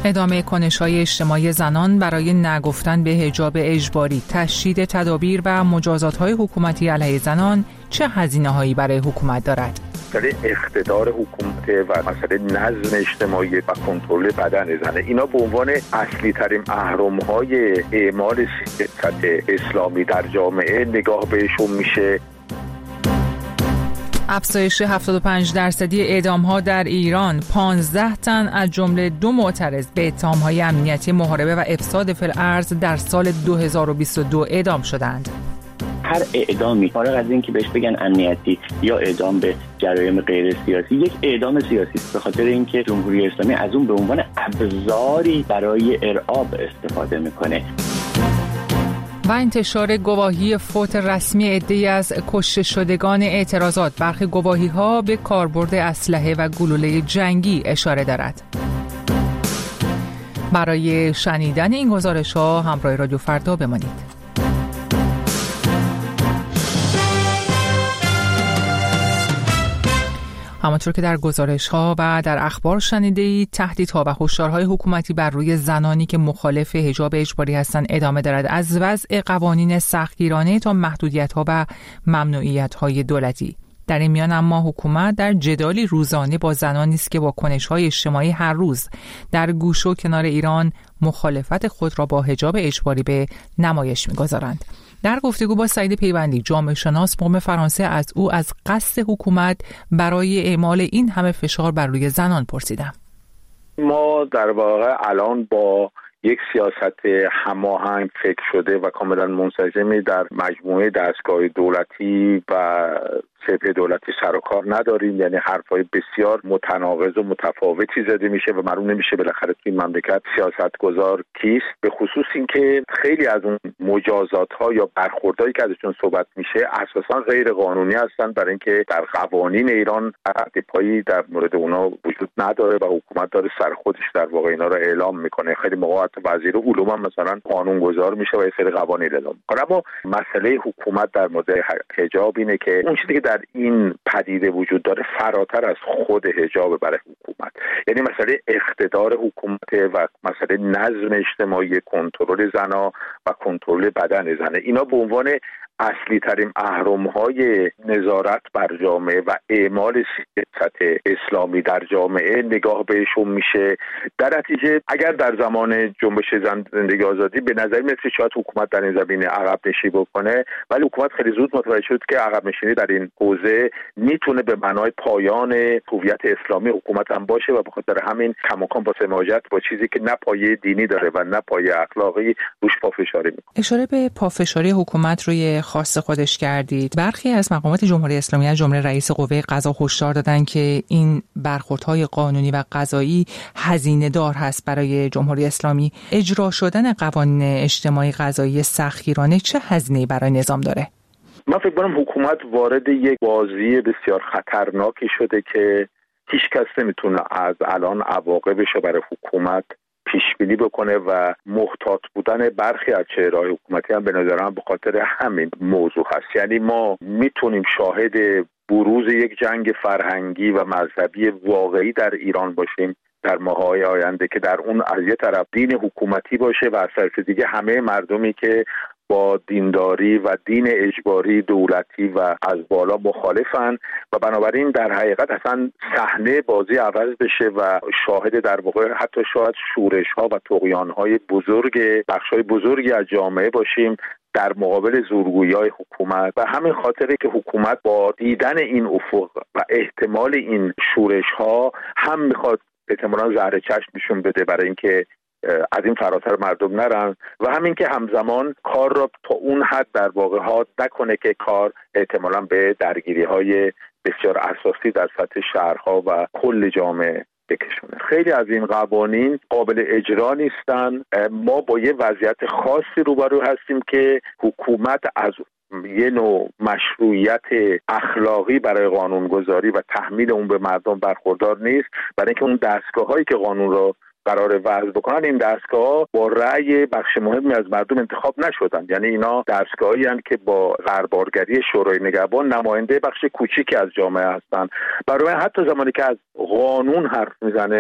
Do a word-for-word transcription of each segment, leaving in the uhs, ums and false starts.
ادامه کنش‌های اجتماعی زنان برای نگفتن به حجاب اجباری، تشدید تدابیر و مجازات‌های حکومتی علیه زنان چه هزینه‌هایی برای حکومت دارد؟ مسئله اقتدار حکومت و مسئله نظم اجتماعی و کنترل بدن زنه، اینا به عنوان اصلی ترین اهرم‌های اعمال سیاست اسلامی در جامعه نگاه بهشون میشه. افزایش هفتاد و پنج درصدی اعدام‌ها در ایران، پانزده تن از جمله دو معترض به اتهام‌های امنیتی محاربه و افساد فی الارض در سال دو هزار و بیست و دو اعدام شدند. هر اعدامی فارغ از این که بهش بگن امنیتی یا اعدام به جرایم غیر سیاسی، یک اعدام سیاسی است، به خاطر اینکه جمهوری اسلامی از اون به عنوان ابزاری برای ارعاب استفاده میکنه. و انتشار گواهی فوت رسمی عده‌ای از کشته شدگان اعتراضات. برخی گواهی‌ها به کاربرد اسلحه و گلوله جنگی اشاره دارد. برای شنیدن این گزارش‌ها همراه رادیو فردا بمانید. همانطور که در گزارش‌ها و در اخبار شنیده‌اید، تهدیدها و هشدارهای حکومتی بر روی زنانی که مخالف حجاب اجباری هستند ادامه دارد، از وضع قوانین سختگیرانه تا محدودیت‌ها و ممنوعیت‌های دولتی. در این میان اما حکومت در جدالی روزانه با زنانی است که با کنش‌های اجتماعی هر روز در گوش و کنار ایران مخالفت خود را با حجاب اجباری به نمایش می‌گذارند. در گفتگو با سعید پیوندی، جامعه شناس مقیم فرانسه، از او از قصد حکومت برای اعمال این همه فشار بر روی زنان پرسیدم. ما در واقع الان با یک سیاست هماهنگ فکر شده و کاملا منسجمی در مجموعه دستگاه دولتی و سپه دولتی سر و کار نداریم. یعنی حرفای بسیار متناقض و متفاوتی زده میشه و معلوم نمیشه بالاخره توی این مملکت سیاستگزار کیست، به خصوص اینکه خیلی از اون مجازات ها یا برخوردهایی که ازشون صحبت میشه اساسا غیر قانونی هستن، برای اینکه در قوانین ایران تهدیدهایی در مورد اونا وجود نداره و حکومت داره سر خودش در واقع اینا رو اعلام میکنه. خیلی موقع وزیر علوم هم مثلا قانونگذار میشه و یه سری قوانین اعلام میکنه. اما مسئله حکومت در مورد حجاب اینه که اون چیزی که در این پدیده وجود داره فراتر از خود حجاب برای حکومت، یعنی مسئله اقتدار حکومت و مسئله نظم اجتماعی، کنترل زنا و کنترل بدن زنه، اینا به عنوان اصلی ترین اهرم‌های نظارت بر جامعه و اعمال سیاست اسلامی در جامعه نگاه بهشون میشه. در نتیجه اگر در زمان جنبش زن زندگی آزادی به نظر میاد شاید حکومت در این زمینه عقب نشینی بکنه، ولی حکومت خیلی زود متوجه شد که عقب نشینی در این حوزه میتونه به معنای پایان هویت اسلامی حکومت هم باشه و به خاطر همین کماکان با سماجت با چیزی که نه پایه دینی داره و نه پایه اخلاقی روش پافشاری میکنه. اشاره به پافشاری حکومت روی خاص خودش کردید. برخی از مقامات جمهوری اسلامی از جمله رئیس قوه قضا هشدار دادن که این برخوردهای قانونی و قضایی هزینه دار هست برای جمهوری اسلامی. اجرا شدن قوانین اجتماعی قضایی سختگیرانه چه هزینه‌ای برای نظام داره؟ من فکر کنم حکومت وارد یک بازی بسیار خطرناکی شده که هیچ کس نمیتونه از الان عواقبش رو برای حکومت پیش بینی بکنه و محتاط بودن برخی از چهره‌های حکومتی هم به نظرم به خاطر همین موضوع هست. یعنی ما میتونیم شاهد بروز یک جنگ فرهنگی و مذهبی واقعی در ایران باشیم در ماه‌های آینده که در اون از یه طرف دین حکومتی باشه و از طرف دیگه همه مردمی که با دینداری و دین اجباری دولتی و از بالا مخالفن و بنابراین در حقیقت اصلا صحنه بازی عوض بشه و شاهد در واقع حتی شاید شورش ها و طغیان های بزرگ بخش های بزرگی از جامعه باشیم در مقابل زورگویی‌های حکومت. و همین خاطره که حکومت با دیدن این افق و احتمال این شورش ها هم میخواد احتمالاً زهر چشم نشون بده برای اینکه از این فراتر مردم نرن و همین که همزمان کار را تا اون حد در واقع ها نکنه که کار احتمالاً به درگیری های بسیار اساسی در سطح شهرها و کل جامعه بکشونه. خیلی از این قوانین قابل اجرا نیستن. ما با یه وضعیت خاصی روبرو هستیم که حکومت از یه نوع مشروعیت اخلاقی برای قانونگذاری و تحمیل اون به مردم برخوردار نیست، برای اینکه اون دستگاه هایی که قانون رو قرار وضع بکنن این دستگاه با رأی بخش مهمی از مردم انتخاب نشدن. یعنی اینا دستگاهی هستند که با غربارگری شورای نگهبان نماینده بخش کوچیکی از جامعه هستند. برای حتی زمانی که از قانون حرف میزنه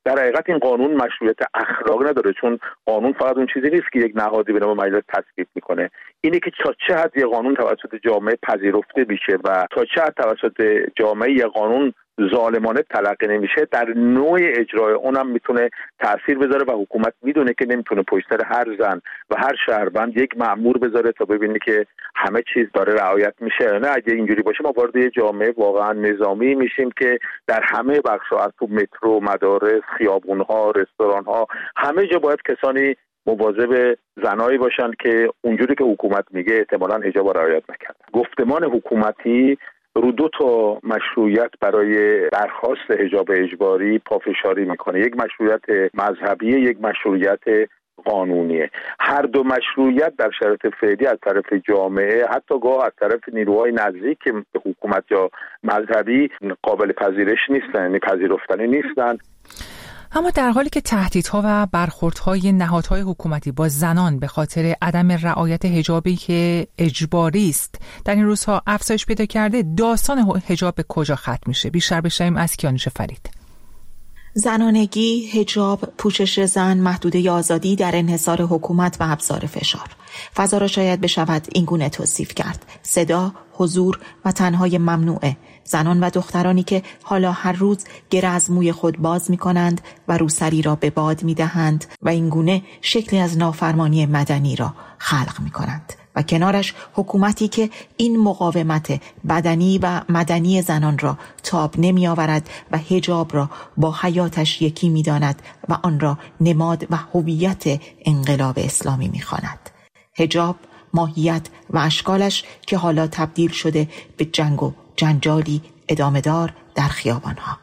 در حقیقت این قانون مشروعیت اخلاقی نداره، چون قانون فقط اون چیزی نیست که یک نهادی به نام مجلس تصویب میکنه، اینه که تا چه حد یک قانون توسط جامعه پذیرفته میشه و تا چه حد توسط جامعه یک قانون ظالمانه تلقی نمیشه، در نوع اجرای اونم میتونه تأثیر بذاره و حکومت میدونه که نمیتونه پشت سر هر زن و هر شهروند یک مأمور بذاره تا ببینه که همه چیز داره رعایت میشه. نه، اگه اینجوری باشه ما وارد یه جامعه واقعا نظامی میشیم که در همه بخش‌ها، از تو مترو، مدارس، خیابون‌ها، رستوران‌ها، همه جا باید کسانی مواظب زنایی باشن که اونجوری که حکومت میگه احتمالاً حجاب رعایت نکردن. گفتمان حکومتی رو دو تا مشروعیت برای درخواست حجاب اجباری پافشاری میکنه، یک مشروعیت مذهبی، یک مشروعیت قانونیه. هر دو مشروعیت در شرایط فعلی از طرف جامعه، حتی گاه از طرف نیروهای نزدیک به حکومت یا مذهبی، قابل پذیرش نیستن، یعنی پذیرفتنی نیستن. اما در حالی که تهدیدها و برخوردهای نهادهای حکومتی با زنان به خاطر عدم رعایت حجابی که اجباری است در این روزها افزایش پیدا کرده، داستان حجاب به کجا ختم میشه؟ بیشتر بشنویم از کیانوش فرید. زنانگی، حجاب، پوشش زن، محدوده آزادی در انحصار حکومت و ابزار فشار. فضا را شاید بشود این گونه توصیف کرد: صدا، حضور و تنهای ممنوعه. زنان و دخترانی که حالا هر روز گره از موی خود باز می کنند و روسری را به باد می دهند و این گونه شکلی از نافرمانی مدنی را خلق می کنند و کنارش حکومتی که این مقاومت بدنی و مدنی زنان را تاب نمی آورد و حجاب را با حیاتش یکی می داند و آن را نماد و هویت انقلاب اسلامی می خواند. حجاب، ماهیت و اشکالش که حالا تبدیل شده به جنگ و جنجالی ادامه دار در خیابانها.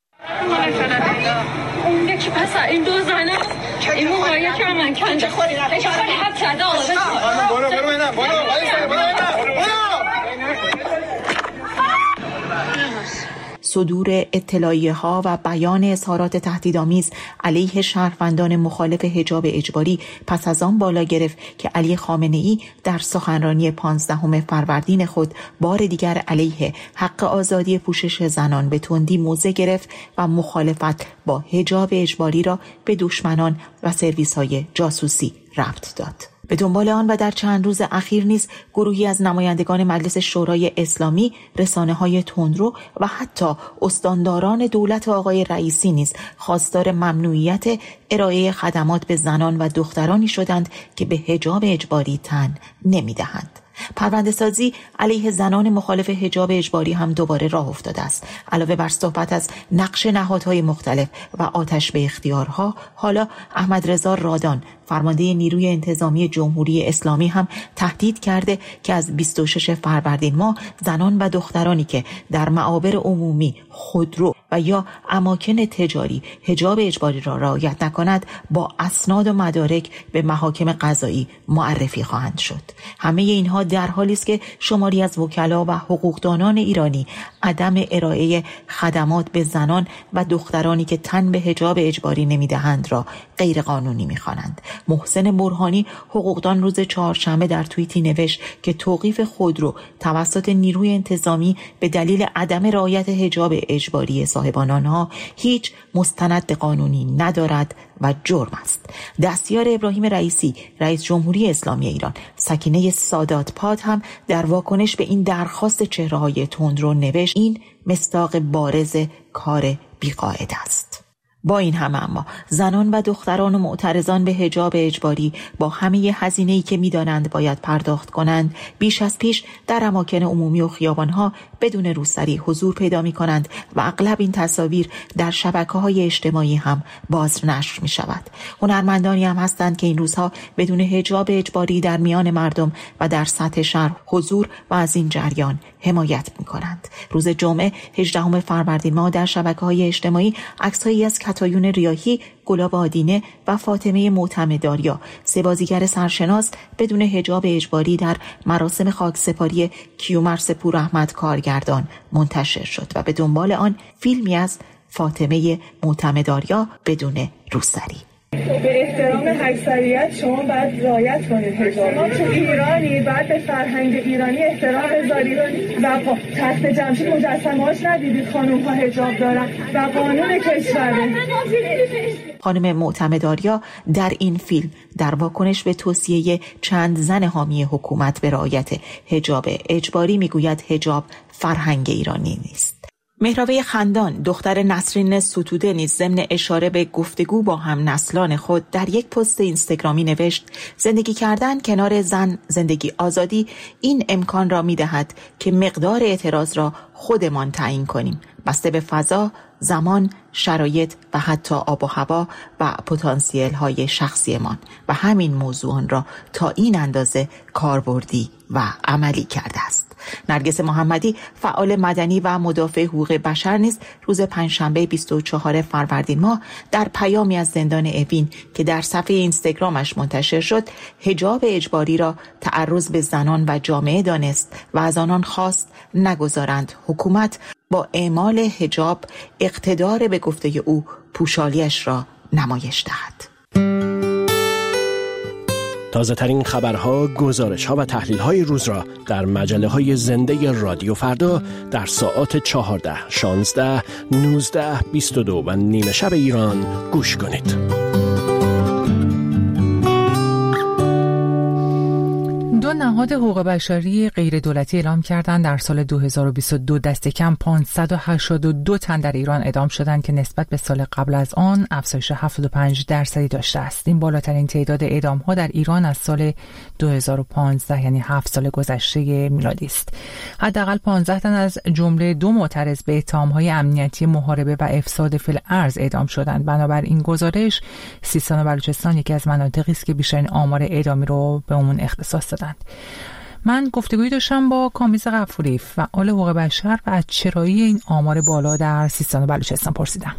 اون یکی پس این دو زنه این موهایی که من کنجه خوری رفت خیلی حب کرده آقا برو برو برو برو صدور اطلاعیه ها و بیان اظهارات تهدیدآمیز علیه شهروندان مخالف حجاب اجباری پس از آن بالا گرفت که علی خامنه‌ای در سخنرانی پانزدهم فروردین خود بار دیگر علیه حق آزادی پوشش زنان به تندی موضع گرفت و مخالفت با حجاب اجباری را به دشمنان و سرویس‌های جاسوسی ربط داد. به دنبال آن و در چند روز اخیر نیز گروهی از نمایندگان مجلس شورای اسلامی، رسانه‌های تندرو و حتی استانداران دولت آقای رئیسی نیز خواستار ممنوعیت ارائه خدمات به زنان و دخترانی شدند که به حجاب اجباری تن نمی‌دهند. پرونده سازی علیه زنان مخالف حجاب اجباری هم دوباره راه افتاده است. علاوه بر صحبت از نقش نهادهای مختلف و آتش به اختیارها، حالا احمد رضا رادان، فرمانده نیروی انتظامی جمهوری اسلامی، هم تهدید کرده که از بیست و ششم فروردین ماه زنان و دخترانی که در معابر عمومی، خودرو و یا اماکن تجاری حجاب اجباری را رعایت نکند با اسناد و مدارک به محاکم قضایی معرفی خواهند شد. همه اینها در حالی است که شماری از وکلا و حقوقدانان ایرانی عدم ارائه خدمات به زنان و دخترانی که تن به حجاب اجباری نمیدهند را غیر قانونی می‌خوانند. محسن برهانی، حقوقدان، روز چهارشنبه در توییتی نوشت که توقیف خودرو توسط نیروی انتظامی به دلیل عدم رعایت حجاب اجباری صاحبان آنها هیچ مستند قانونی ندارد و جرم است. دستیار ابراهیم رئیسی، رئیس جمهوری اسلامی ایران، سکینه سادات پاد، هم در واکنش به این درخواست چهره‌های تندرو نوشت: این مصداق بارز کار بی‌قاعده است. با این همه اما زنان و دختران و معترضان به حجاب اجباری با همه هزینه‌ای که می‌دانند باید پرداخت کنند، بیش از پیش در اماکن عمومی و خیابان‌ها بدون روسری حضور پیدا می‌کنند و اغلب این تصاویر در شبکه‌های اجتماعی هم باز نشر می‌شود. هنرمندانی هم هستند که این روزها بدون حجاب اجباری در میان مردم و در سطح شهر حضور و از این جریان حمایت می‌کنند. روز جمعه هجدهم فروردین ماه در شبکه‌های اجتماعی عکس‌هایی از کتایون ریاحی، گلاب آدینه و فاطمه معتمداریا، سه بازیگر سرشناس، بدون حجاب اجباری در مراسم خاکسپاری کیومرث پوراحمد کارگردان منتشر شد و به دنبال آن فیلمی از فاطمه معتمداریا بدون روسری. به احترام اکثریت شما باید رعایت کنید حجاب. ما تو ایرانی باید به فرهنگ ایرانی احترام بذارید و تخت جمشید مجسمه‌هاش ندیدید خانم‌ها حجاب دارن و قانون کشوره. خانم معتمدآریا در این فیلم در واکنش به توصیه چند زن حامی حکومت به رعایت حجاب اجباری میگوید حجاب فرهنگ ایرانی نیست. مهراوی خندان دختر نسرین ستوده نیز ضمن اشاره به گفتگو با هم نسلان خود در یک پست اینستاگرامی نوشت زندگی کردن کنار زن زندگی آزادی این امکان را می‌دهد که مقدار اعتراض را خودمان تعیین کنیم بسته به فضا، زمان، شرایط و حتی آب و هوا و پتانسیل های شخصیمان و همین موضوعان را تا این اندازه کاربردی و عملی کرده است. نرگس محمدی فعال مدنی و مدافع حقوق بشر نیز روز پنجشنبه بیست و چهارم فروردین ماه در پیامی از زندان اوین که در صفحه اینستاگرامش منتشر شد حجاب اجباری را تعرض به زنان و جامعه دانست و از آنان خواست نگذارند حکومت با اعمال حجاب اقتدار به گفته او پوشالیش را نمایش دهد. تازه ترین خبرها، گزارش‌ها و تحلیل‌های روز را در مجله‌های زنده رادیو فردا در ساعات چهارده، شانزده، نوزده، بیست و دو و نیمه شب ایران گوش کنید. دو نهاد حقوق بشری غیر دولتی اعلام کردند در سال دو هزار و بیست و دو دست کم پانصد و هشتاد و دو تن در ایران اعدام شدند که نسبت به سال قبل از آن افزایش هفتاد و پنج درصدی داشته است. این بالاترین تعداد اعدام‌ها در ایران از سال دو هزار و پانزده یعنی هفت سال گذشته میلادی است. حداقل پانزده تن از جمله دو معترض به اتهام‌های امنیتی محاربه و افساد فی الارض اعدام شدند. بنابراین گزارش سیستان و بلوچستان یکی از مناطقی است که بیشترین آمار اعدامی رو به اون اختصاص دادند. من گفتگویی داشتم با کامیز غفوری فعال حقوق بشر و از چرایی این آمار بالا در سیستان و بلوچستان پرسیدم.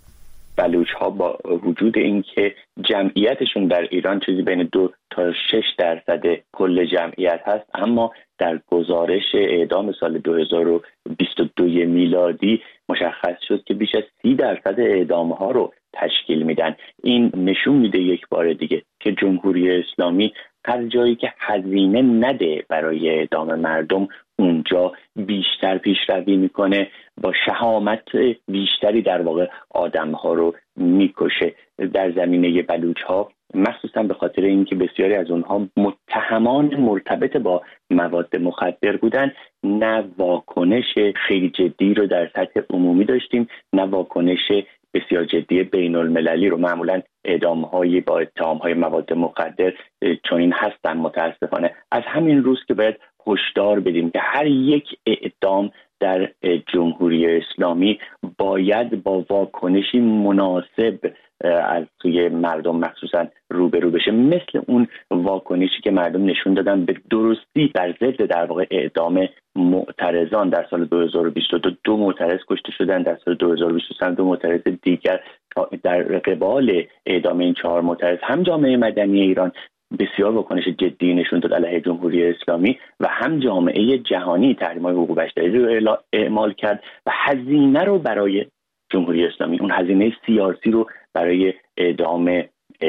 بلوچ ها با وجود اینکه جمعیتشون در ایران چیزی بین دو تا شش درصد کل جمعیت هست، اما در گزارش اعدام سال دو هزار و بیست و دو میلادی مشخص شد که بیش از سی درصد اعدام ها رو تشکیل میدن. این نشون میده یک بار دیگه که جمهوری اسلامی هر جایی که هزینه نده برای اعدام مردم اونجا بیشتر پیشروی میکنه، با شهامت بیشتری در واقع آدمها رو میکشه. در زمینه بلوچ ها مخصوصا به خاطر اینکه بسیاری از اونها متهمان مرتبط با مواد مخدر بودن، نه واکنش خیلی جدی رو در سطح عمومی داشتیم، نه واکنش بسیار جدی بین المللی رو. معمولا اعدام‌های با اتهام‌های مواد مخدر چون این هستن متاسفانه. از همین روز که باید هشدار بدیم که هر یک اعدام در جمهوری اسلامی باید با واکنشی مناسب از سوی مردم مخصوصا روبرو بشه، مثل اون واکنشی که مردم نشون دادن به درستی در ضد در واقع اعدام معترضان. در سال دو هزار و بیست و دو دو معترض کشته شدن، در سال دو هزار و بیست و سه دو معترض دیگر. در قبال اعدام این چهار معترض هم جامعه مدنی ایران بسیار واکنش جدی نشون داد علیه جمهوری اسلامی و هم جامعه جهانی تحریم‌های حقوق بشری رو اعمال کرد و هزینه رو برای جمهوری اسلامی، اون هزینه سیاسی رو برای اعدام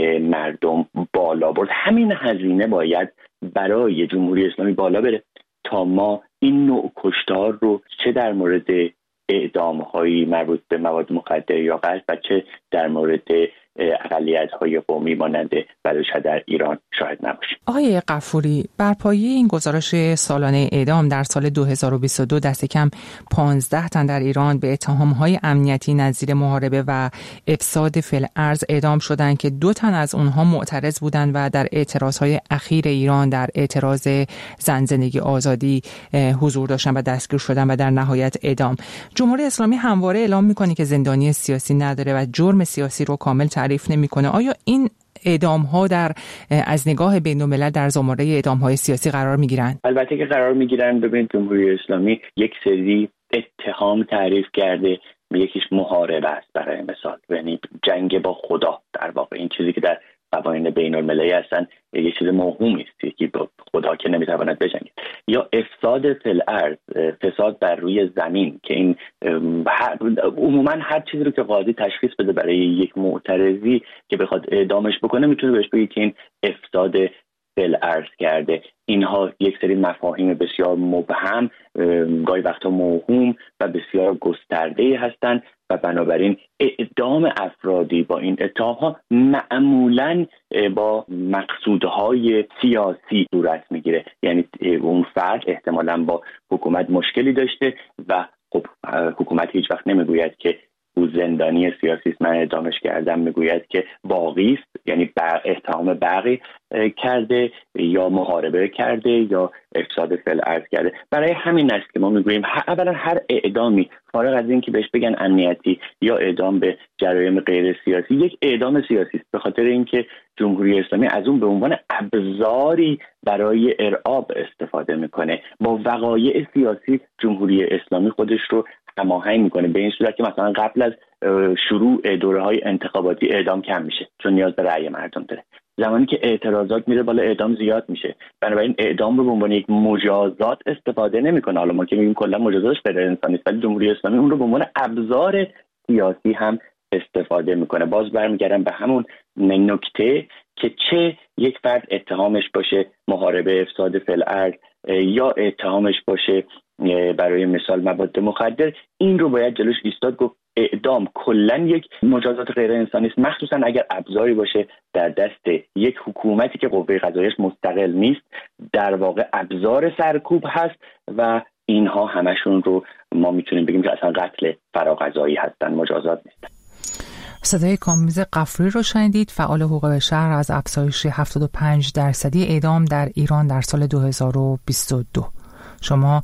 مردم بالا برد. همین هزینه باید برای جمهوری اسلامی بالا بره تا ما این نوع کشتار رو چه در مورد اعدام‌های مربوط به مواد مخدر یا قتل و چه در مورد اقلیت‌های قومی مانند بلوچ در ایران شاهد نباشیم. آقای غفوری، بر پایه این گزارش سالانه اعدام در سال دو هزار و بیست و دو دست کم پانزده تن در ایران به اتهام‌های امنیتی نظیر محاربه و افساد فی الارض اعدام شدند که دو تن از اونها معترض بودند و در اعتراضهای اخیر ایران در اعتراض زن زندگی آزادی حضور داشتن و دستگیر شدن و در نهایت اعدام. جمهوری اسلامی همواره اعلام می‌کنه که زندانی سیاسی نداره و جرم سیاسی رو کامل تعریف نمی‌کنه. آیا این اعدام‌ها در از نگاه بین‌الملل در زمره اعدام‌های سیاسی قرار می‌گیرند؟ البته که قرار می‌گیرند. ببینید جمهوری اسلامی یک سری اتهام تعریف کرده، یکیش محاربه است برای مثال، یعنی جنگ با خدا در واقع. این چیزی که در قوانین بین المللی هستن یه چیز موهومی است که خدا که نمیتواند بجنگه. یا افساد فی الارض، فساد بر روی زمین، که این عموما هر چیزی رو که قاضی تشخیص بده برای یک معترضی که بخواد اعدامش بکنه میتونه بهش بگه که این افساد فی الارض کرده. اینها یک سری مفاهیم بسیار مبهم، گاهی وقتا موهوم و بسیار گسترده هستند و بنابراین اعدام افرادی با این اتهام‌ها معمولاً با مقصودهای سیاسی صورت میگیره. یعنی اون فرد احتمالاً با حکومت مشکلی داشته و خب حکومت هیچ وقت نمیگوید که او زندانی سیاسی است من اعدامش کردم، میگوید که باغی است، یعنی اتهام باغی کرده یا محاربه کرده یا افساد فی الارض کرده. برای همین است که ما میگوییم اولا هر اعدامی فارغ از این که بهش بگن امنیتی یا اعدام به جرایم غیر سیاسی یک اعدام سیاسی است، به خاطر اینکه جمهوری اسلامی از اون به عنوان ابزاری برای ارعاب استفاده میکنه. با وقایع سیاسی جمهوری اسلامی خودش رو هماهنگ میکنه به این صورت که مثلا قبل از شروع دوره‌های انتخاباتی اعدام کم میشه چون نیاز به رأی مردم داره. زمانی که اعتراضات میره بالا اعدام زیاد میشه. بنابراین اعدام رو به عنوان یک مجازات استفاده نمیکنه. حالا ما که میگیم کلا مجازاتش غیر انسانی است، ولی جمهوری اسلامی اون رو به عنوان ابزار سیاسی هم استفاده میکنه. باز برمیگردم به همون نکته که چه یک فرد اتهامش باشه محاربه افساد فی الارض یا اتهامش باشه برای مثال مواد مخدر، این رو باید جلوش ایستاد گفت اعدام کلا یک مجازات غیر انسانی است، مخصوصا اگر ابزاری باشه در دست یک حکومتی که قوه قضاییش مستقل نیست، در واقع ابزار سرکوب هست و اینها همشون رو ما میتونیم بگیم که اصلا قتل فراقضایی هستن، مجازات نیستن. صدای کامبیز غفوری رو شنیدید، فعال حقوق بشر، از افزایش هفتاد و پنج درصدی اعدام در ایران در سال دو هزار و بیست و دو. شما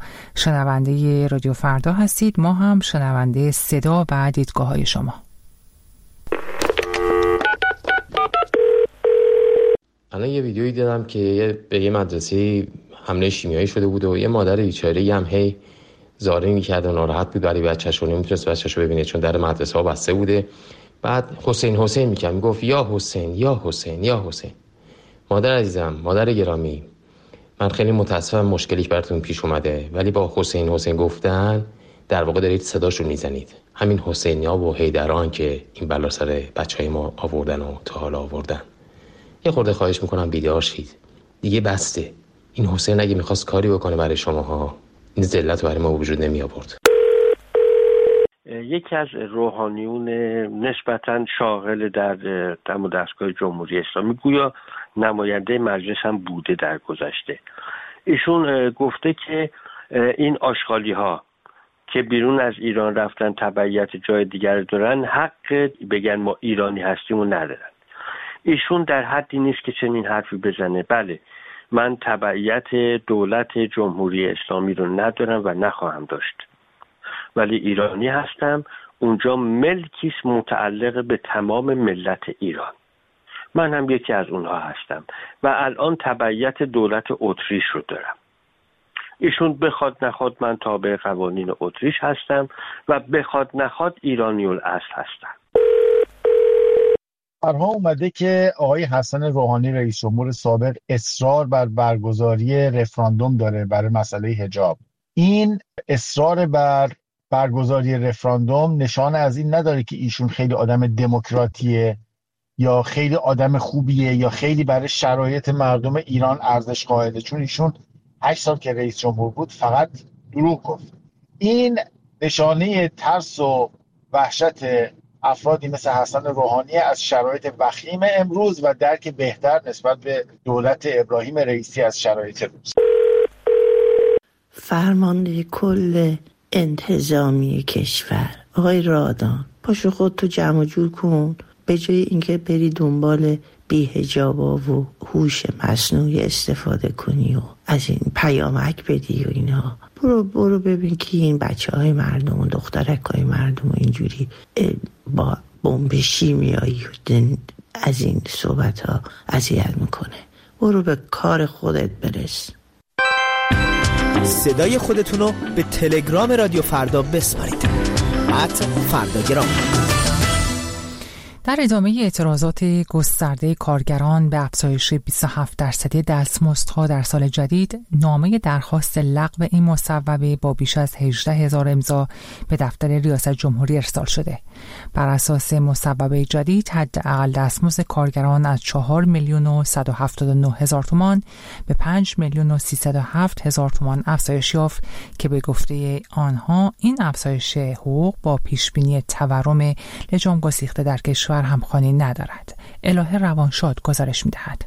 شنونده رادیو فردا هستید، ما هم شنونده صدا و دیدگاه های شما. الان یه ویدیویی دیدم که به یه مدرسه حمله شیمیایی شده بود و یه مادر بیچاره‌ای هم هی زاری می‌کرد و ناراحت بود برای بچه‌ش و نمی‌تونست بچه‌شو ببینه چون در مدرسه ها بسته بوده. بعد حسین حسین می‌کرد، میگفت یا حسین یا حسین یا حسین. مادر عزیزم، مادر گرامی، من خیلی متاسفم مشکلی که براتون پیش اومده، ولی با حسین حسین گفتن در واقع دارید صداشو میزنید. همین حسینیا و حیدران که این بلا سر بچهای ما آوردن و تا حالا آوردن. یه خورده خواهش میکنم بیدار شید. دیگه بسته. این حسین اگه میخواست کاری بکنه برای شماها، این ذلت رو برای ما وجود نمی آورد. یکی از روحانیون نسبتاً شاغل در دم و دستگاه جمهوری اسلامی، گویا نماینده مجلس هم بوده در گذشته، ایشون گفته که این آشغالی ها که بیرون از ایران رفتن تبعیت جای دیگر دارن، حق بگن ما ایرانی هستیم و ندارن. ایشون در حدی نیست که چنین حرفی بزنه. بله، من تبعیت دولت جمهوری اسلامی رو ندارم و نخواهم داشت، ولی ایرانی هستم. اونجا ملکی است متعلق به تمام ملت ایران. من هم یکی از اونها هستم و الان تبعیت دولت اتریش رو دارم. ایشون بخواد نخواد من تابع قوانین اتریش هستم و بخواد نخواد ایرانی الاصل هستم. برها اومده که آقای حسن روحانی رئیس جمهور سابق اصرار بر برگزاری رفراندوم داره برای مسئله حجاب. این اصرار بر برگزاری رفراندوم نشانه از این نداره که ایشون خیلی آدم دموکراتیه یا خیلی آدم خوبیه یا خیلی برای شرایط مردم ایران ارزش قائله، چون ایشون هشت سال که رئیس جمهور بود فقط دروغ گفت. این نشانه ترس و وحشت افرادی مثل حسن روحانی از شرایط وخیم امروز و درک بهتر نسبت به دولت ابراهیم رئیسی از شرایط روز. فرمانده کل انتظامی کشور آقای رادان، پاشو خود تو جمع جور کن، به جای اینکه بری دنبال بی‌حجابا و هوش مصنوعی استفاده کنی و از این پیامک بدی و اینا، برو برو ببین که این بچه های مردم و دخترک های مردم و اینجوری با بمب شیمیایی از این صحبت ها اذیت میکنه. برو به کار خودت برس. صدای خودتونو به تلگرام رادیو فردا بسپارید. ات فرداگرام. در ادامه اعتراضات گسترده کارگران به افزایش بیست و هفت درصدی دستمزدها در سال جدید، نامه درخواست لغو این مصوبه با بیش از هجده هزار امضا به دفتر ریاست جمهوری ارسال شده. بر اساس مصوبه جدید، حداقل دستمزد کارگران از چهار میلیون و صد و هفتاد و نه هزار تومان به پنج میلیون و سیصد و هفت هزار تومان افزایش یافت که به گفته آنها این افزایش حقوق با پیشبینی تورم لجام گسیخته در کشور همخوانی ندارد. الهه روانشاد گزارش می‌دهد.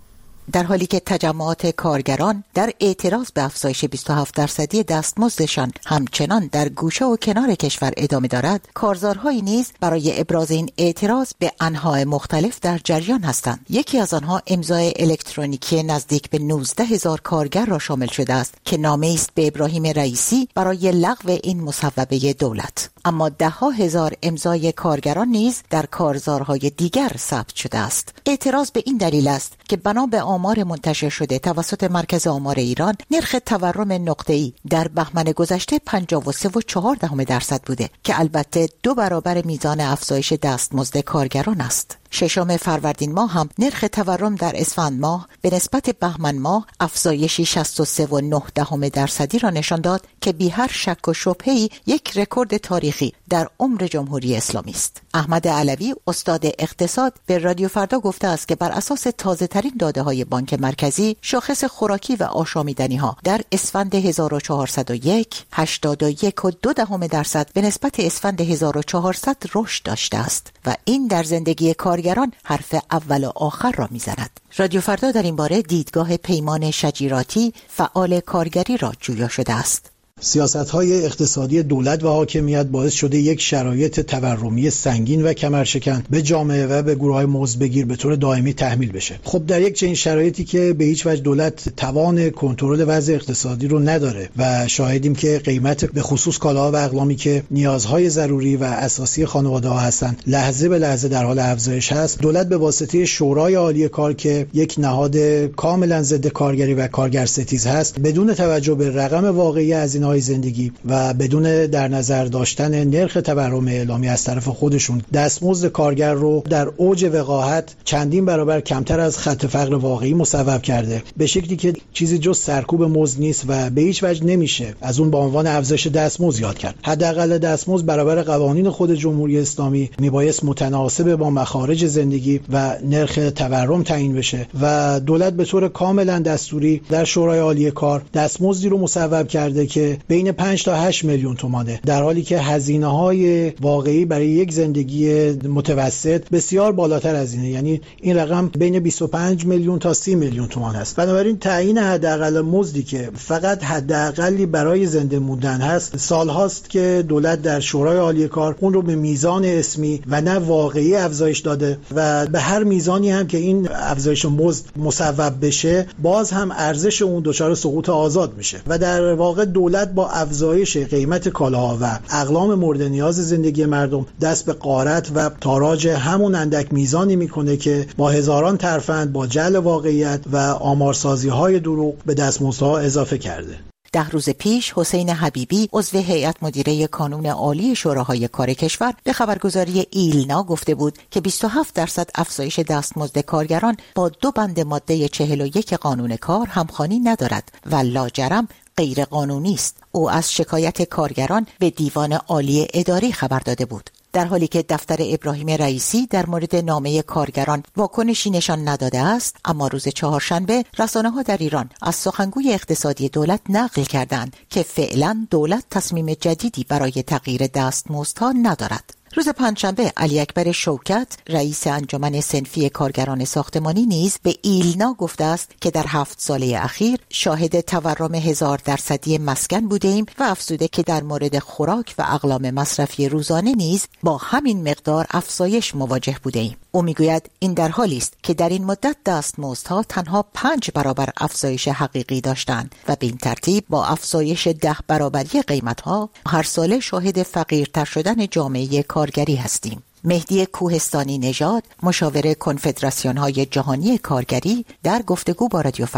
در حالی که تجمعات کارگران در اعتراض به افزایش بیست و هفت درصدی دستمزدشان همچنان در گوشه و کنار کشور ادامه دارد، کارزارهایی نیز برای ابراز این اعتراض به انواع مختلف در جریان هستند. یکی از آنها امضای الکترونیکی نزدیک به نوزده هزار کارگر را شامل شده است که نامه‌ای است به ابراهیم رئیسی برای لغو این مصوبه دولت. اما ده ها هزار امضای کارگران نیز در کارزارهای دیگر ثبت شده است. اعتراض به این دلیل است که بنا به آمار منتشر شده توسط مرکز آمار ایران، نرخ تورم نقطه‌ای در بهمن گذشته پنجاه و سه و چهار دهم درصد بوده که البته دو برابر میزان افزایش دستمزد کارگران است. ششم فروردین ماه هم نرخ تورم در اسفند ماه به نسبت بهمن ماه افزایشی شصت و سه و نه دهم درصدی را نشان داد که بی هر شک و شبهه‌ای یک رکورد تاریخی در عمر جمهوری اسلامی است. احمد علوی، استاد اقتصاد، به رادیو فردا گفته است که بر اساس تازه‌ترین داده‌های بانک مرکزی، شاخص خوراکی و آشامیدنی‌ها در اسفند هزار و چهارصد و یک هشتاد و یک و دو دهم درصد به نسبت اسفند هزار و چهارصد رشد داشته است و این در زندگی کارگران حرف اول و آخر را می‌زند. رادیو فردا در این باره دیدگاه پیمان شجیراتی، فعال کارگری را جویا شده است. سیاست‌های اقتصادی دولت و حاکمیت باعث شده یک شرایط تورمی سنگین و کمرشکن به جامعه و به گروه‌های مزدبگیر به طور دائمی تحمیل بشه. خب در یک چنین شرایطی که به هیچ وجه دولت توان کنترل وضع اقتصادی رو نداره و شاهدیم که قیمت به خصوص کالاها و اقلامی که نیازهای ضروری و اساسی خانواده‌ها هستند لحظه به لحظه در حال افزایش هست، دولت به واسطه شورای عالی کار که یک نهاد کاملا ضد کارگری و کارگرستیز هست، بدون توجه به رقم واقعی هزینه‌های زندگی و بدون در نظر داشتن نرخ تورم اعلامی از طرف خودشون، دستمزد کارگر رو در اوج وقاحت چندین برابر کمتر از خط فقر واقعی مصوب کرده، به شکلی که چیزی جز سرکوب مزد نیست و به هیچ وجه نمیشه از اون به عنوان افزایش دستمزد یاد کرد. حداقل دستمزد برابر قوانین خود جمهوری اسلامی میبایست متناسب با مخارج زندگی و نرخ تورم تعیین بشه و دولت به طور کاملا دستوری در شورای عالی کار دستمزدی رو مصوب کرده که بین پنج تا هشت میلیون تومانه، در حالی که هزینه‌های واقعی برای یک زندگی متوسط بسیار بالاتر از اینه، یعنی این رقم بین بیست و پنج میلیون تا سی میلیون تومان است. بنابراین تعیین حداقل مزدی که فقط حداقلی برای زنده موندن هست، سالهاست که دولت در شورای عالی کار اون رو به میزان اسمی و نه واقعی افزایش داده و به هر میزانی هم که این افزایش مزد مصوب بشه، باز هم ارزش اون دچار سقوط آزاد میشه و در واقع دولت با افزایش قیمت کالاها و اقلام مورد نیاز زندگی مردم دست به غارت و تاراج همون اندک میزانی میکنه که با هزاران ترفند با جعل واقعیت و آمارسازی‌های دروغ به دستمزدها اضافه کرده. ده روز پیش حسین حبیبی عضو هیئت مدیره کانون عالی شوراهای کار کشور به خبرگزاری ایلنا گفته بود که بیست و هفت درصد افزایش دستمزد کارگران با دو بند ماده چهل و یک قانون کار همخوانی ندارد و لاجرم غیر قانونی است. او از شکایت کارگران به دیوان عالی اداری خبر داده بود، در حالی که دفتر ابراهیم رئیسی در مورد نامه کارگران واکنشی نشان نداده است. اما روز چهارشنبه رسانه‌ها در ایران از سخنگوی اقتصادی دولت نقل کردند که فعلا دولت تصمیم جدیدی برای تغییر دستمزدها ندارد. روز پنجشنبه علی اکبر شوکت، رئیس انجمن صنفی کارگران ساختمانی، نیز به ایلنا گفته است که در هفت ساله اخیر شاهد تورم هزار درصدی مسکن بوده ایم و افزوده که در مورد خوراک و اقلام مصرفی روزانه نیز با همین مقدار افزایش مواجه بوده ایم. او میگوید این در حالی است که در این مدت دستمزدها تنها پنج برابر افزایش حقیقی داشتند و به این ترتیب با افزایش ده برابری قیمتها هر ساله شاهد فقیرتر شدن جامعه کارگری هستیم. مهدی کوهستانی نژاد، مشاور کنفدراسیون‌های جهانی کارگری، در گفتگو با رادیو فردا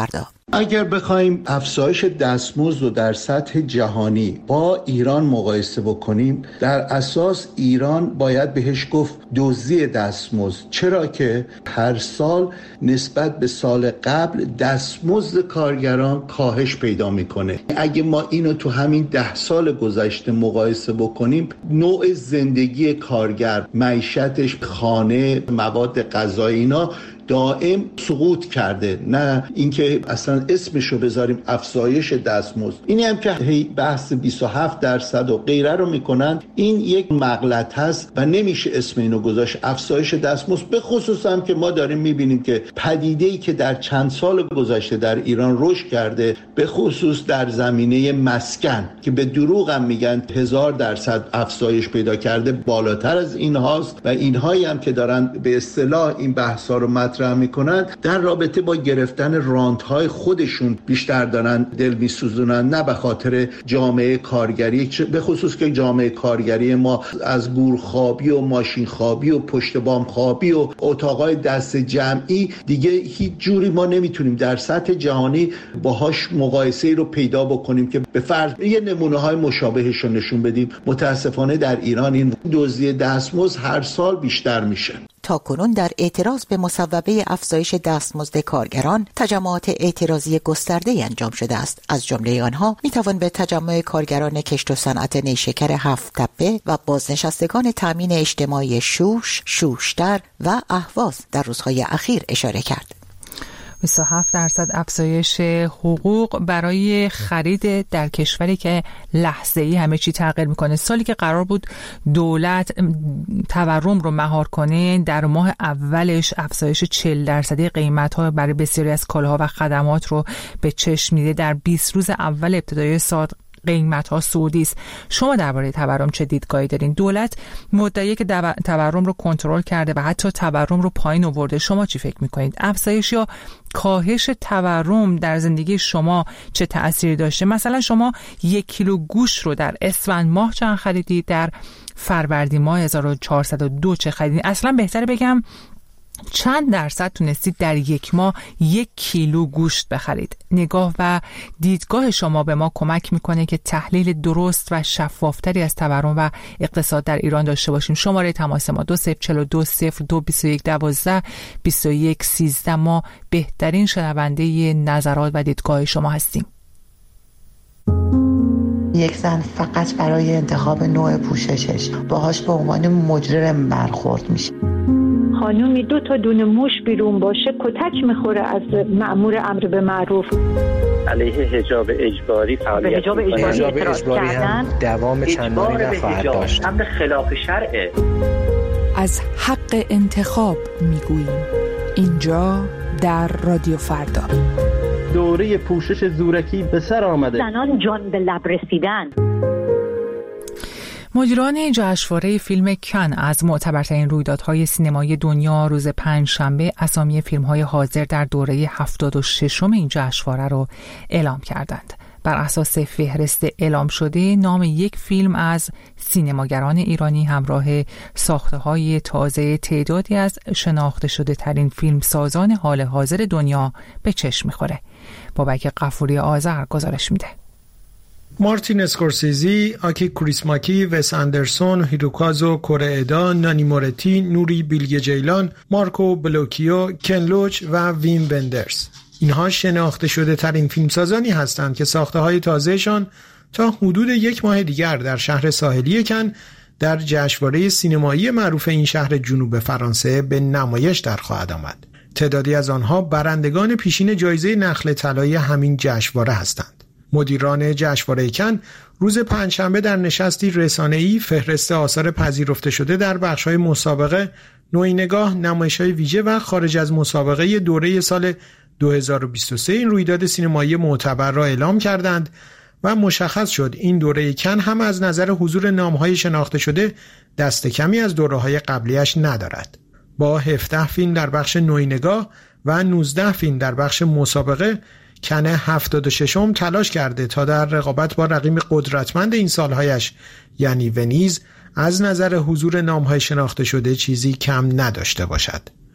اگر بخوایم افزایش دستمزد رو در سطح جهانی با ایران مقایسه بکنیم، در اساس ایران باید بهش گفت دزدی دستمزد، چرا که هر سال نسبت به سال قبل دستمزد کارگران کاهش پیدا میکنه. اگه ما اینو تو همین ده سال گذشته مقایسه بکنیم، نوع زندگی کارگر، معیشتش، خانه، مواد غذایی، اینا دائم سقوط کرده، نه اینکه اصلا اسمشو بذاریم افزایش دستمزد. اینی هم که بحث بیست و هفت درصد و غیره رو میکنن، این یک مغلط هست و نمیشه اسم اینو گذاشت افزایش دستمزد. به خصوص هم که ما داریم میبینیم که پدیده‌ای که در چند سال گذشته در ایران رشد کرده، به خصوص در زمینه مسکن که به دروغ هم میگن هزار درصد افزایش پیدا کرده، بالاتر از این هاست و اینهایی هم که دارن به اصطلاح این بحثا رو مطرح میکنن در رابطه با گرفتن رانت‌های خودشون بیشتر دارن دل میسوزونن، نه به خاطر جامعه کارگری، به خصوص که جامعه کارگری ما از گورخوابی و ماشین خوابی و پشت بام خوابی و اتاقای دست جمعی دیگه هیچ جوری ما نمیتونیم در سطح جهانی باهاش مقایسه‌ای رو پیدا بکنیم که به فرض یه نمونه‌های مشابهش رو نشون بدیم. متاسفانه در ایران این دزدی دستمزد هر سال بیشتر میشه. تاکنون در اعتراض به مصوبه افزایش دستمزد کارگران تجمعات اعتراضی گسترده‌ای انجام شده است. از جمله آنها میتوان به تجمع کارگران کشت و صنعت نیشکر هفت تپه و بازنشستگان تامین اجتماعی شوش، شوشتر و اهواز در روزهای اخیر اشاره کرد. بیست و هفت درصد افزایش حقوق برای خرید در کشوری که لحظه‌ای همه چی تغییر میکنه. سالی که قرار بود دولت تورم رو مهار کنه، در ماه اولش افزایش چهل درصدی قیمت‌ها برای بسیاری از کالاها و خدمات رو به چشم میده. در بیست روز اول ابتدای سال قیمت ها سعودی است. شما درباره تورم چه دیدگاهی دارین؟ دولت مدعیه که تورم رو کنترل کرده و حتی تورم رو پایین آورده. شما چی فکر میکنید؟ افزایش یا کاهش تورم در زندگی شما چه تأثیری داشته؟ مثلا شما یک کیلو گوشت رو در اسفند ماه چند خریدید؟ در فروردین ماه هزار و چهارصد و دو چه خریدید؟ اصلا بهتره بگم چند درصد تونستید در یک ماه یک کیلو گوشت بخرید؟ نگاه و دیدگاه شما به ما کمک میکنه که تحلیل درست و شفافتری از تورم و اقتصاد در ایران داشته باشیم. شماره تماس ما دو صفر چهار دو صفر دو بیست و یک دوازده بیست و یک سیزده. ما بهترین شنونده نظرات و دیدگاه شما هستیم. یک زن فقط برای انتخاب نوع پوششش باهاش به عنوان مجرم برخورد میشه. خانومی دو تا دونه موش بیرون باشه کتک میخوره از مأمور امر به معروف. علیه حجاب اجباری فعالیت حجاب اجباری, اجباری هم دوام چندانی نخواهد داشت. امر خلاف شرعه. از حق انتخاب میگوییم اینجا در رادیو فردا. دوره پوشش زورکی به سر آمده. زنان جان به لب رسیدن. مدیران جشنواره فیلم کن از معتبرترین رویدادهای سینمایی دنیا روز پنجشنبه اسامی فیلم‌های حاضر در دوره هفتاد و ششم این جشنواره را اعلام کردند. بر اساس فهرست اعلام شده، نام یک فیلم از سینماگران ایرانی همراه ساخته‌های تازه تعدادی از شناخته شده ترین فیلمسازان حال حاضر دنیا به چشم می‌خوره. بابک غفوری آذر گزارش میده. مارتین اسکورسیزی، آکی کوریسماکی، وس اندرسون، هیروکازو کوریدا، نانی مورتی، نوری بیلگه جیلان، مارکو بلوکیو، کن لوچ و ویم وندرز. اینها شناخته شده ترین فیلمسازانی هستند که ساخته های تازهشان تا حدود یک ماه دیگر در شهر ساحلی کن در جشنواره سینمایی معروف این شهر جنوب فرانسه به نمایش در خواهد آمد. تعدادی از آنها برندگان پیشین جایزه نخل طلایی همین جشنواره هستند. مدیران جشنواره کن روز پنجشنبه در نشستی رسانه‌ای فهرست آثار پذیرفته شده در بخش‌های مسابقه، نوعی نگاه، نمایش‌های ویژه و خارج از مسابقه دوره سال دو هزار و بیست و سه این رویداد سینمایی معتبر را اعلام کردند و مشخص شد این دوره کن هم از نظر حضور نام‌های شناخته شده دست کمی از دوره‌های قبلیش ندارد. با هفده فیلم در بخش نوعی نگاه و نوزده فیلم در بخش مسابقه، کن هفتاد و ششم تلاش کرده تا در رقابت با رقیب قدرتمند این سالهایش یعنی ونیز از نظر حضور نام‌های شناخته شده چیزی کم نداشته باشد.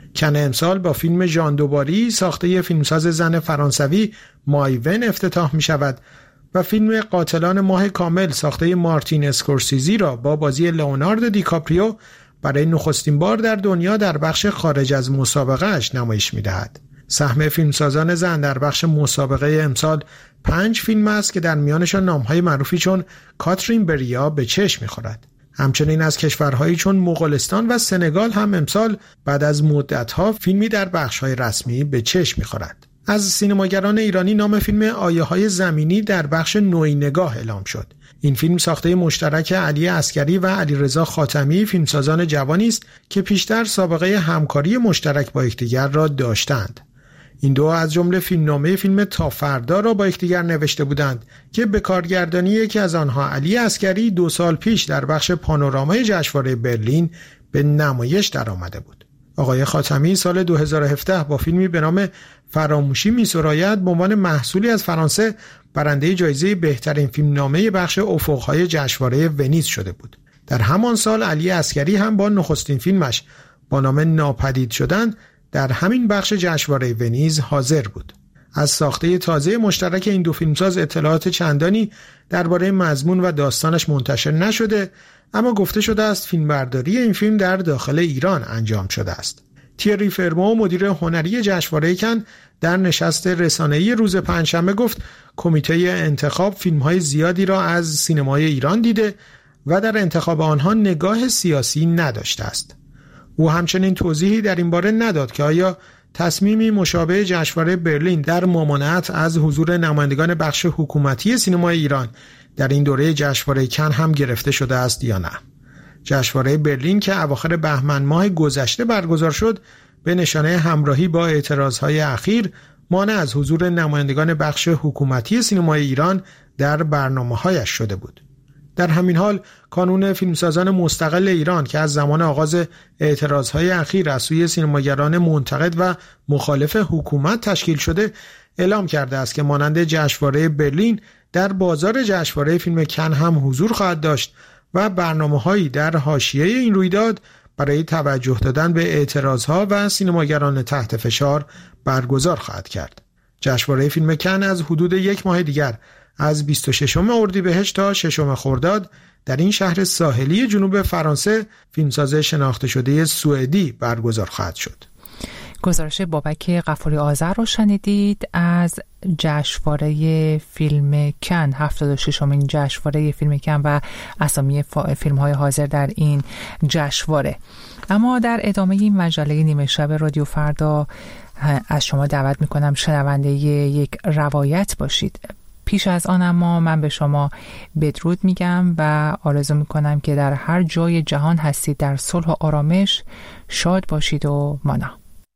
کن امسال با فیلم ژان دوباری ساخته فیلمساز زن فرانسوی مایون افتتاح می شود و فیلم قاتلان ماه کامل ساخته مارتین اسکورسیزی را با بازی لئوناردو دیکاپریو برای نخستین بار در دنیا در بخش خارج از مسابقه اش نمایش می دهد. سهم فیلمسازان زن در بخش مسابقه امسال پنج فیلم است که در میانشان نامهای معروفی چون کاترین بریا به چشم می‌خورد. همچنین از کشورهایی چون مغولستان و سنگال هم امسال بعد از مدت‌ها فیلمی در بخش‌های رسمی به چشم می‌خورد. از سینماگران ایرانی نام فیلم آیه‌های زمینی در بخش نوعی نگاه اعلام شد. این فیلم ساخته مشترک علی عسگری و علیرضا خاتمی، فیلمسازان جوانی است که پیشتر سابقه همکاری مشترک با یکدیگر را داشتند. این دو از جمله فیلمنامه فیلم تا فردا را با یکدیگر نوشته بودند که به کارگردانی یکی از آنها علی عسگری دو سال پیش در بخش پانورامای جشنواره برلین به نمایش درآمده بود. آقای خاتمی سال دو هزار و هفده با فیلمی به نام فراموشی می‌سراید به عنوان محصولی از فرانسه برنده جایزه بهترین فیلمنامه بخش افق‌های جشنواره ونیز شده بود. در همان سال علی عسگری هم با نخستین فیلمش با نام ناپدید شدن در همین بخش جشنواره ونیز حاضر بود. از ساخته تازه مشترک این دو فیلمساز اطلاعات چندانی درباره مضمون و داستانش منتشر نشده، اما گفته شده است فیلمبرداری این فیلم در داخل ایران انجام شده است. تیری فرمو مدیر هنری جشنواره کن در نشست رسانه‌ای روز پنجشنبه گفت کمیته انتخاب فیلم‌های زیادی را از سینمای ایران دیده و در انتخاب آنها نگاه سیاسی نداشته است. او همچنین توضیحی در این باره نداد که آیا تصمیمی مشابه جشنواره برلین در ممانعت از حضور نمایندگان بخش حکومتی سینمای ایران در این دوره جشنواره کن هم گرفته شده است یا نه. جشنواره برلین که اواخر بهمن ماه گذشته برگزار شد به نشانه همراهی با اعتراضهای اخیر مانع از حضور نمایندگان بخش حکومتی سینمای ایران در برنامه‌هایش شده بود. در همین حال کانون فیلمسازان مستقل ایران که از زمان آغاز اعتراضهای اخیر از سوی سینماگران منتقد و مخالف حکومت تشکیل شده اعلام کرده است که مانند جشنواره برلین در بازار جشنواره فیلم کن هم حضور خواهد داشت و برنامه‌هایی در حاشیه این رویداد برای توجه دادن به اعتراضها و سینماگران تحت فشار برگزار خواهد کرد. جشنواره فیلم کن از حدود یک ماه دیگر از بیست و ششم اردیبهشت تا ششم خرداد در این شهر ساحلی جنوب فرانسه فیلمساز شناخته شده سوئدی برگزار خواهد شد. گزارش بابک غفوری آذر رو شنیدید از جشنواره فیلم کن، هفتاد و ششمین جشنواره فیلم کن و اسامی فیلم‌های حاضر در این جشنواره. اما در ادامه این مجله نیمه شب رادیو فردا از شما دعوت می‌کنم شنونده یک روایت باشید. پیش از آن اما من به شما بدرود میگم و آرزو میکنم که در هر جای جهان هستید در صلح و آرامش شاد باشید و مانا.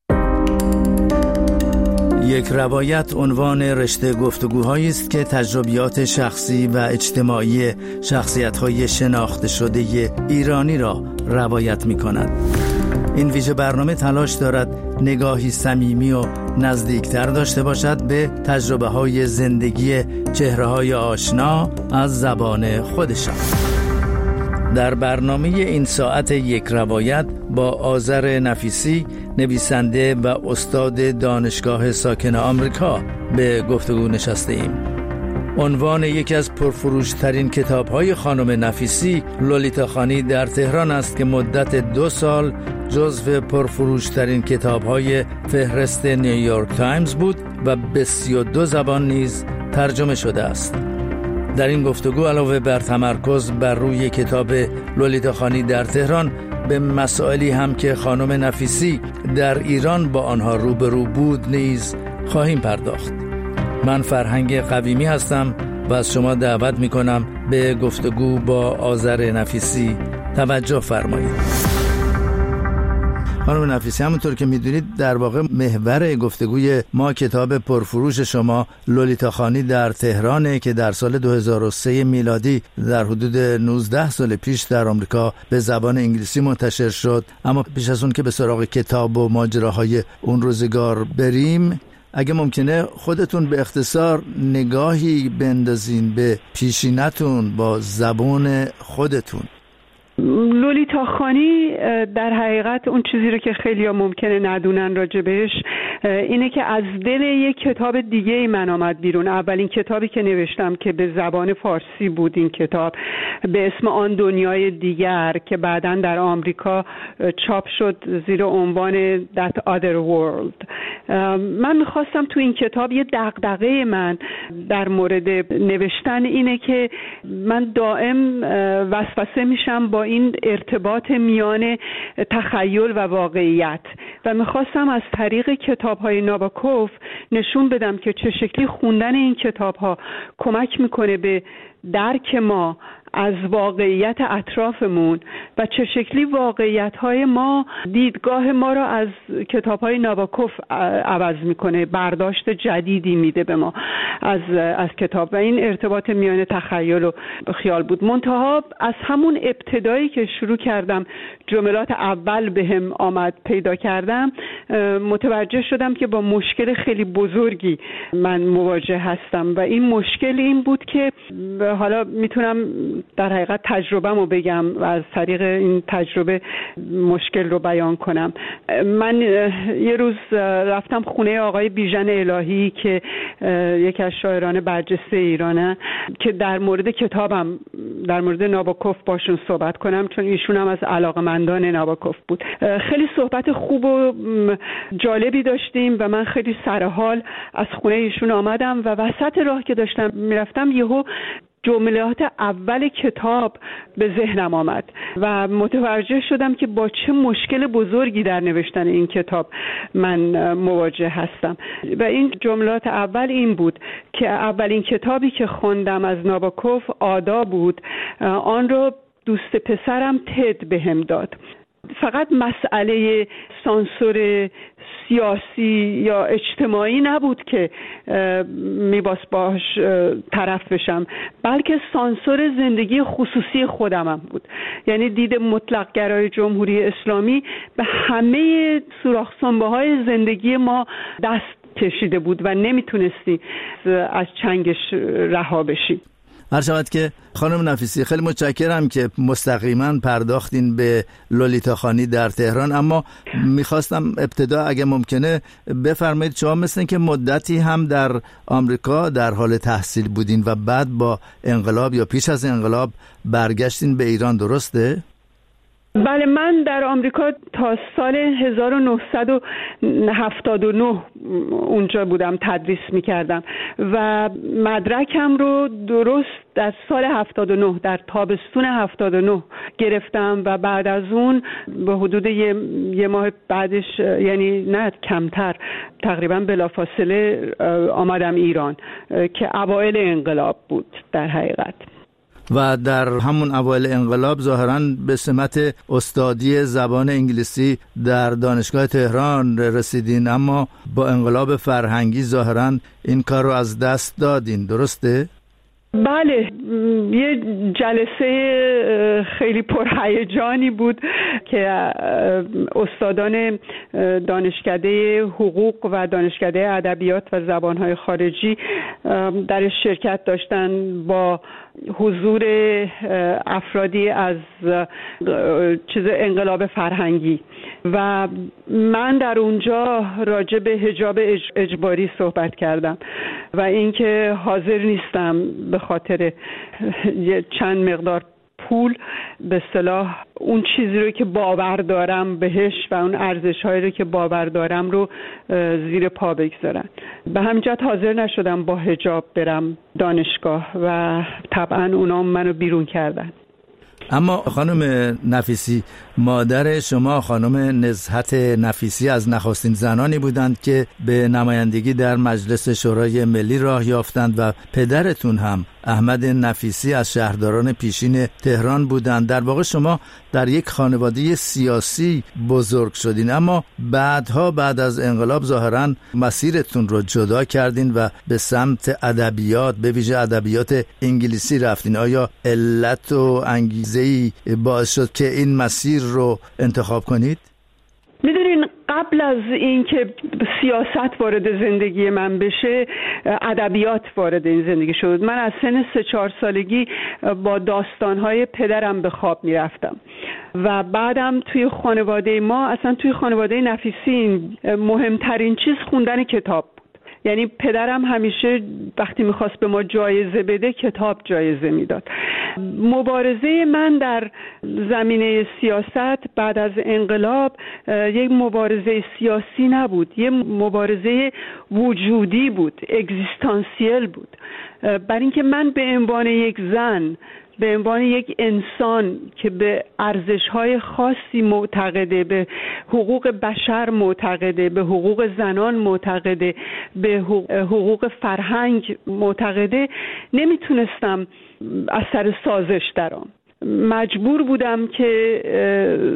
یک روایت عنوان رشته گفتگوهایی است که تجربیات شخصی و اجتماعی شخصیت‌های شناخته شده ایرانی را روایت می‌کند. این ویژه برنامه تلاش دارد نگاهی صمیمی و نزدیکتر داشته باشد به تجربه‌های زندگی چهره‌های آشنا از زبان خودشان. در برنامه این ساعت یک روایت با آذر نفیسی، نویسنده و استاد دانشگاه ساکن آمریکا به گفتگو نشسته ایم. عنوان یکی از پرفروشترین کتاب‌های خانم نفیسی، لولیتا خانی در تهران است که مدت دو سال جزو پرفروشترین کتاب‌های فهرست نیویورک تایمز بود و به سی و دو زبان نیز ترجمه شده است. در این گفتگو علاوه بر تمرکز بر روی کتاب لولیتا خانی در تهران، به مسائلی هم که خانم نفیسی در ایران با آنها روبرو بود نیز خواهیم پرداخت. من فرهنگ قویمی هستم و از شما دعوت می کنم به گفتگو با آذر نفیسی توجه فرمایید. خانم نفیسی، همونطور که میدونید در واقع محور گفتگوی ما کتاب پرفروش شما لولیتا خانی در تهرانه که در سال دو هزار و سه میلادی در حدود نوزده سال پیش در آمریکا به زبان انگلیسی منتشر شد. اما پیش از اون که به سراغ کتاب و ماجراهای اون روزگار بریم، اگه ممکنه خودتون به اختصار نگاهی بندازین به پیشینتون با زبان خودتون. لولیتا خانی در حقیقت اون چیزی رو که خیلی ها ممکنه ندونن راجع بهش اینه که از دل یک کتاب دیگه من آمد بیرون. اولین کتابی که نوشتم که به زبان فارسی بود این کتاب به اسم آن دنیای دیگر که بعداً در آمریکا چاپ شد زیر عنوان That Other World. من میخواستم تو این کتاب یه دغدغه من در مورد نوشتن اینه که من دائم وسوسه میشم با این ارتباط میان تخیل و واقعیت و میخواستم از طریق کتاب‌های ناباکوف نشون بدم که چه شکلی خوندن این کتاب‌ها کمک میکنه به درک ما از واقعیت اطرافمون و چه شکلی واقعیت‌های ما دیدگاه ما را از کتاب‌های ناباکوف عوض میکنه، برداشت جدیدی میده به ما از از کتاب و این ارتباط میان تخیل و خیال بود. منتها از همون ابتدایی که شروع کردم جملات اول بهم آمد پیدا کردم متوجه شدم که با مشکل خیلی بزرگی من مواجه هستم و این مشکل این بود که حالا میتونم در حقیقت تجربه‌مو بگم و از طریق این تجربه مشکل رو بیان کنم. من یه روز رفتم خونه آقای بیژن الهی که یکی از شاعران برجسته ایرانه که در مورد کتابم در مورد ناباکوف باشون صحبت کنم چون ایشون هم از علاقه‌مندان ناباکوف بود. خیلی صحبت خوب و جالبی داشتیم و من خیلی سرحال از خونه ایشون آمدم و وسط راه که داشتم میرفتم یهو جملات اول کتاب به ذهنم آمد و متوجه شدم که با چه مشکل بزرگی در نوشتن این کتاب من مواجه هستم و این جملات اول این بود که اولین کتابی که خوندم از ناباکوف آدا بود، آن رو دوست پسرم تد بهم داد. فقط مسئله سانسور سیاسی یا اجتماعی نبود که میباس باش طرف بشم، بلکه سانسور زندگی خصوصی خودم هم بود. یعنی دید مطلق گرای جمهوری اسلامی به همه سوراخ سنبه های زندگی ما دست کشیده بود و نمیتونستی از چنگش رها بشی. هر شود که خانم نفیسی خیلی متشکرم که مستقیما پرداختین به لولیتا خانی در تهران، اما میخواستم ابتدا اگه ممکنه بفرمایید شما مثل که مدتی هم در آمریکا در حال تحصیل بودین و بعد با انقلاب یا پیش از انقلاب برگشتین به ایران، درسته؟ بله، من در آمریکا تا سال هزار و نهصد و هفتاد و نه اونجا بودم، تدریس میکردم و مدرکم رو درست در سال هفتاد و نه در تابستون هفتاد و نه گرفتم و بعد از اون به حدود یه, یه ماه بعدش، یعنی نه کمتر، تقریبا بلافاصله آمدم ایران که اوایل انقلاب بود در حقیقت. و در همون اوایل انقلاب ظاهراً به سمت استادی زبان انگلیسی در دانشگاه تهران رسیدین، اما با انقلاب فرهنگی ظاهراً این کار رو از دست دادین، درسته؟ بله، یه جلسه خیلی پرهیجانی بود که استادان دانشکده حقوق و دانشکده ادبیات و زبانهای خارجی در شرکت داشتن با حضور افرادی از چیز انقلاب فرهنگی و من در اونجا راجع به حجاب اجباری صحبت کردم و اینکه حاضر نیستم به خاطر چند مقدار پول به اصطلاح اون چیزی رو که باور دارم بهش و اون ارزش‌هایی رو که باور دارم رو زیر پا بگذارن. به همین جهت حاضر نشدم با حجاب برم دانشگاه و طبعا اونا منو بیرون کردن. اما خانم نفیسی، مادر شما خانم نزهت نفیسی از نخستین زنانی بودند که به نمایندگی در مجلس شورای ملی راه یافتند و پدرتون هم احمد نفیسی از شهرداران پیشین تهران بودند. در واقع شما در یک خانواده سیاسی بزرگ شدین، اما بعدها بعد از انقلاب ظاهراً مسیرتون رو جدا کردین و به سمت ادبیات، به ویژه ادبیات انگلیسی رفتین. آیا علت و انگیزه‌ای باعث شد که این مسیر رو انتخاب کنید؟ میدونین قبل از اینکه سیاست وارد زندگی من بشه ادبیات وارد این زندگی شد. من از سن سه چهار سالگی با داستان‌های پدرم به خواب می‌رفتم و بعدم توی خانواده ما، اصلا توی خانواده نفیسی، مهمترین چیز خوندن کتاب. یعنی پدرم همیشه وقتی میخواست به ما جایزه بده کتاب جایزه میداد. مبارزه من در زمینه سیاست بعد از انقلاب یک مبارزه سیاسی نبود، یک مبارزه وجودی بود، اگزیستانسیل بود. برای اینکه من به عنوان یک زن، به عنوان یک انسان که به ارزش‌های خاصی معتقده، به حقوق بشر معتقده، به حقوق زنان معتقده، به حقوق فرهنگ معتقده، نمیتونستم از سر سازش درام. مجبور بودم که